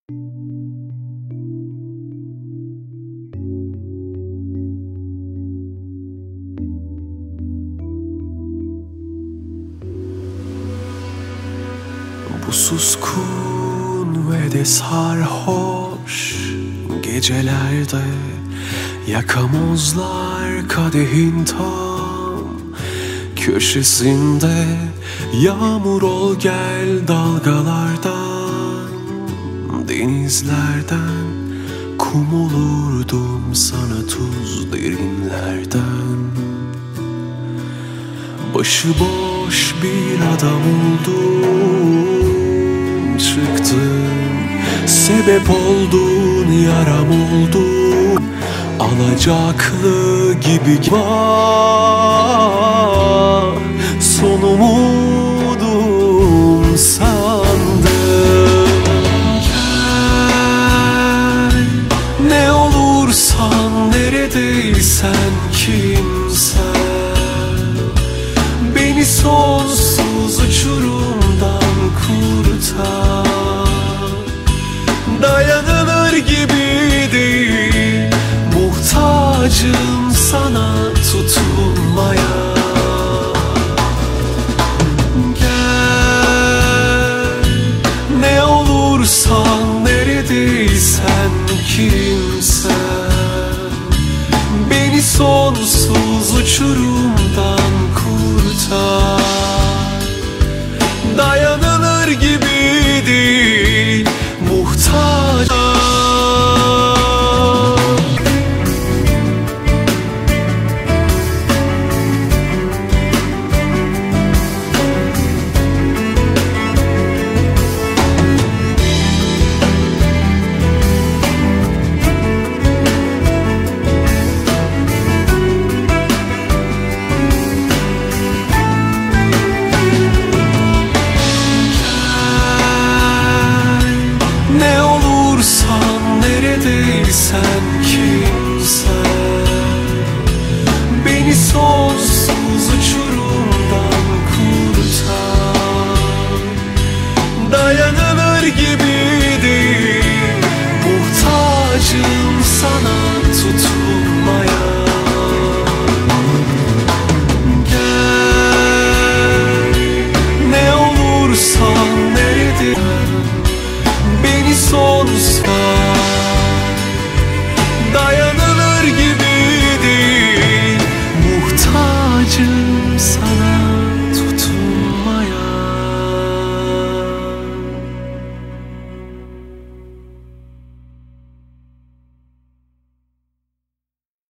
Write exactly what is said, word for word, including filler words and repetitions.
Bu suskun ve de sarhoş gecelerde yakamozlar kadehin tam köşesinde. Yağmur ol gel dalgalardan, denizlerden kum olurdum sana tuz derinlerden. Başıboş bir adam oldum, çıktım, sebep oldun, yaram oldum, alacaklı gibi var. Son umudum sandım. Gel, ne olursan, neredeysen, kimsen, beni sonsuz uçurumdan kurtar. Dayanılır gibi değil, muhtacım sana tutunmaya. Gel, ne olursan, neredeysen, kimsen, beni sonsuz uçurumdan kurtar. Dayanılır gibi değil, muhtaç. Ne olursan, neredeysen, kimsen, beni sonsuz uçurumdan kurtar. Dayanılır gibi